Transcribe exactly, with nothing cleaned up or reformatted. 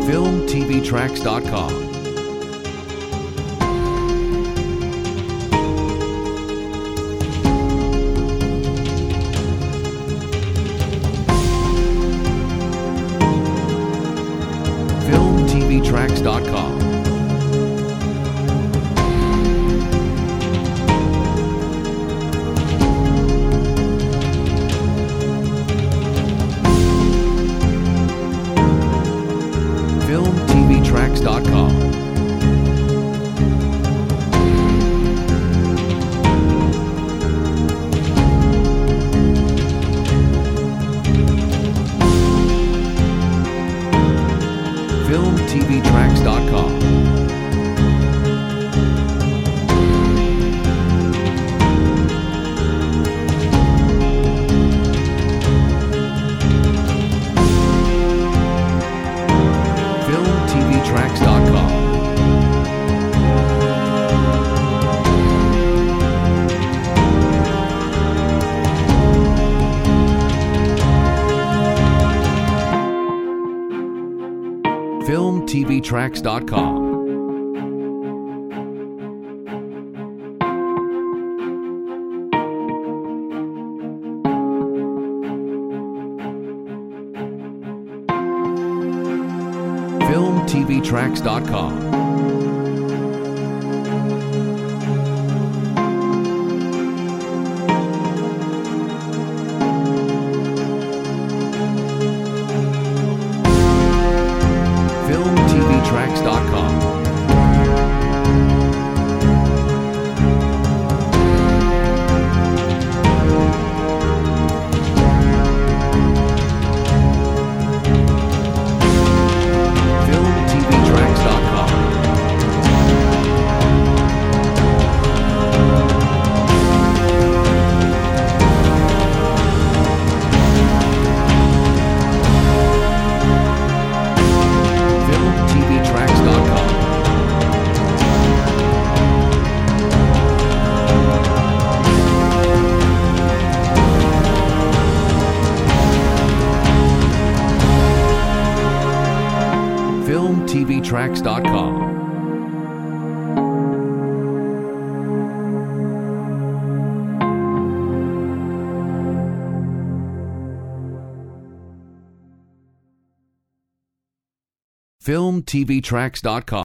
film t v tracks dot com. film t v tracks dot com. film t v tracks dot com. film t v tracks dot com. film t v tracks dot com. film t v tracks dot com. film t v tracks dot com. film t v tracks dot com. film t v tracks dot com. film t v tracks dot com. film t v tracks dot com. film t v tracks dot com.